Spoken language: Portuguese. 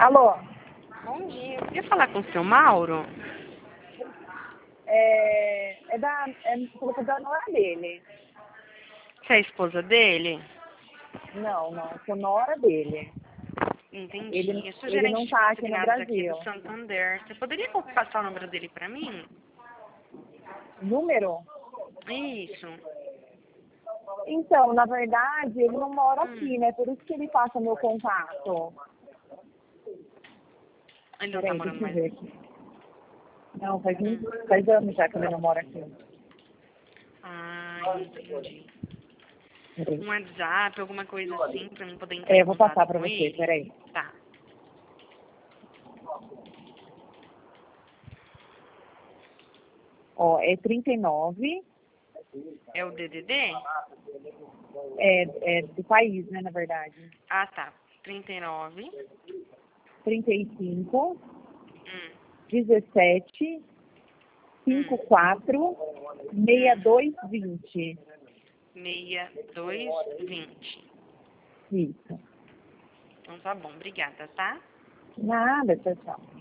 Alô? Bom dia. Eu queria falar com o seu Mauro. Falou que é da nora dele. Você é a esposa dele? Não, sou nora dele. Entendi. Eu sou Ele gerente não de tá aqui no consignados aqui Brasil. do Santander. Você poderia passar o número dele pra mim? Número? Isso. Então, na verdade, ele não mora aqui, né? Por isso que ele passa meu contato. Ele não tá Peraí, morando deixa eu mais ver aqui. aqui. Não, faz anos já que ele não mora aqui. Ah, entendi. Peraí. Um WhatsApp, alguma coisa assim, pra mim poder entrar em Eu vou passar contato pra com você, ele? peraí. Tá. Ó, é 39, É o DDD? é do país, né, na verdade. Ah, tá. 39. 35, Hum. 17, 54, 6220. 6220. Isso. Então tá bom. Obrigada, tá? Nada, tchau, tchau.